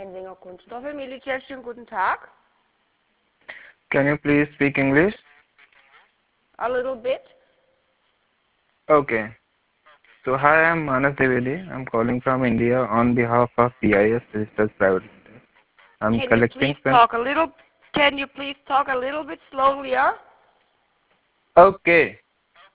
Ensinger Kunststoffe. Militärchen, guten Tag. Can you please speak English? A little bit. Okay. So hi, I'm Manas Devedi. I'm calling from India on behalf of BIS Research Private Limited. I'm Can you collecting please some. talk a little? Can you please talk a little bit slowlier? Okay.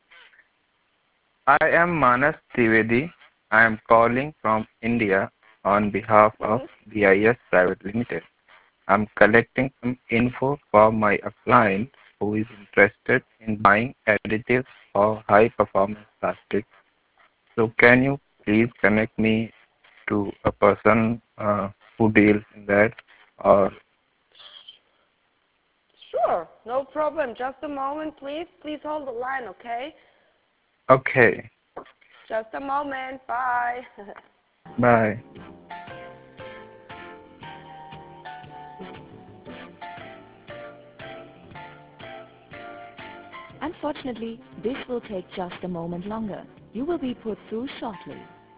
I am Manas Devedi. I am calling from India on behalf of BIS Private Limited. I'm collecting some info for my client who is interested in buying additives for high performance plastics. So can you please connect me to a person who deals in that? Or Sure, no problem. Just a moment, please. Please hold the line, okay? okay, Just a moment. Bye. bye. Unfortunately, this will take just a moment longer. You will be put through shortly.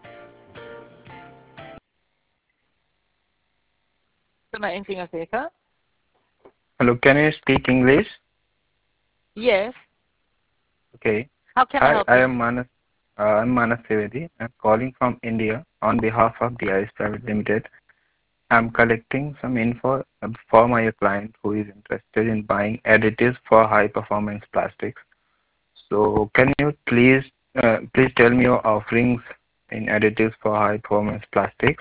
Firma Ensinger Seeker. Hello, can you speak English? Yes. Okay. How can I Hi, help I you? am Manas. I'm Manas Trivedi. I'm calling from India on behalf of DIS Private Limited. I'm collecting some info for my client who is interested in buying additives for high performance plastics. So can you please tell me your offerings in additives for high performance plastics?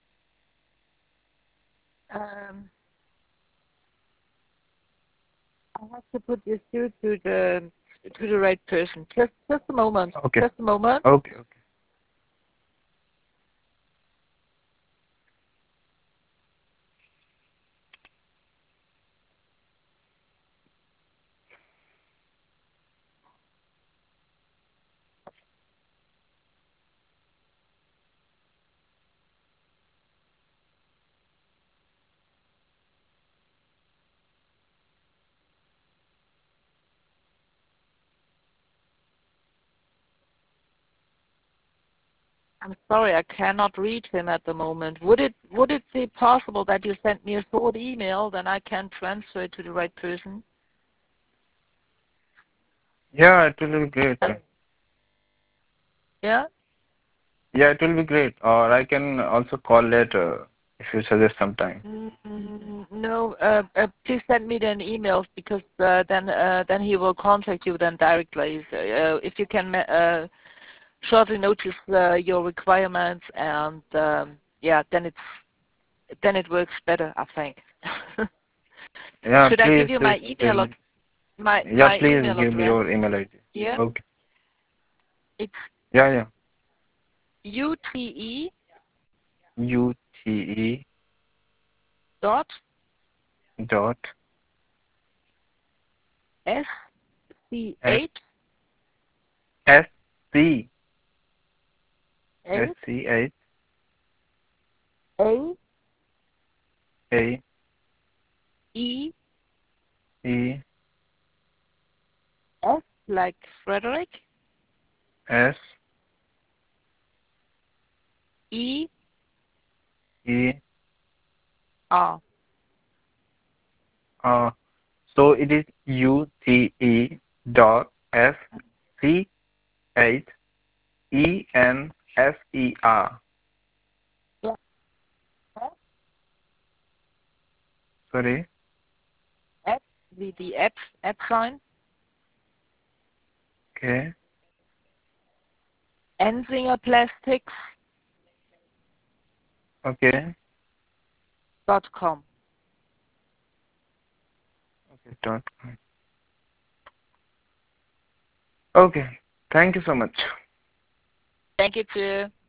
I have to put you through to the right person. Just a moment. Okay. Just a moment. Okay. Okay. I'm sorry, I cannot reach him at the moment. Would it be possible that you send me a short email, then I can transfer it to the right person? Yeah, it will be great. Yeah? Yeah, it will be great. Or I can also call later if you suggest some time. No, please send me then emails because then he will contact you then directly. If you can shortly notice your requirements and yeah, then it works better, I think. Yeah, Should I please. give you my email Yeah, my please email give me address? your email ID. Yeah, Okay. it's Yeah, yeah. ute UTE dot dot sch S S C a S C H a A e E s like Frederick S e E r. So it is UTE dot S C H ENFER. Yeah. Sorry. At the at sign Okay. Ensinger Plastics Okay. .com. Okay. Dot com. Okay. Thank you so much. Thank you too.